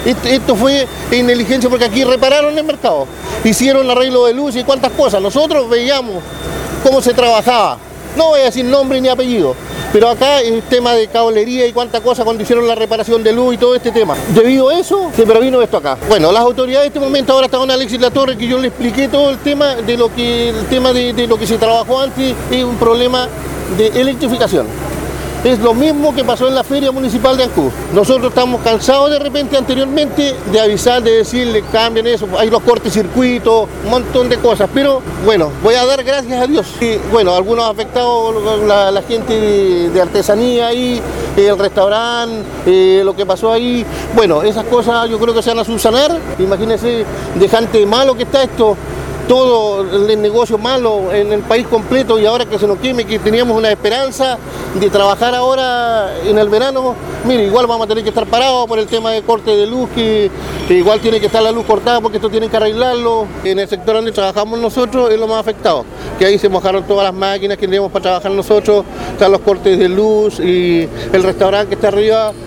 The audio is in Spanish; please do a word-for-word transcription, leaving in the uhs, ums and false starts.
Esto, esto fue negligencia porque aquí repararon el mercado, hicieron arreglo de luz y cuántas cosas. Nosotros veíamos cómo se trabajaba, no voy a decir nombre ni apellido, pero acá es tema de cablería y cuánta cosa cuando hicieron la reparación de luz y todo este tema. Debido a eso, se previno esto acá. Bueno, las autoridades en este momento ahora está con Alexis Latorre, que yo le expliqué todo el tema de lo que, el tema de, de lo que se trabajó antes, es un problema de electrificación. Es lo mismo que pasó en la feria municipal de Ancud. Nosotros estamos cansados de repente anteriormente de avisar, de decirle cambien eso, hay los cortes circuitos, un montón de cosas, pero bueno, voy a dar gracias a Dios. Y, bueno, algunos afectados, la, la gente de, de artesanía ahí, el restaurante, eh, lo que pasó ahí, bueno, esas cosas yo creo que se van a subsanar. Imagínense, dejante malo que está esto. Todo el negocio malo en el país completo y ahora que se nos queme, que teníamos una esperanza de trabajar ahora en el verano, mire, igual vamos a tener que estar parados por el tema de corte de luz, que, que igual tiene que estar la luz cortada porque esto tienen que arreglarlo. En el sector donde trabajamos nosotros es lo más afectado, que ahí se mojaron todas las máquinas que teníamos para trabajar nosotros, están los cortes de luz y el restaurante que está arriba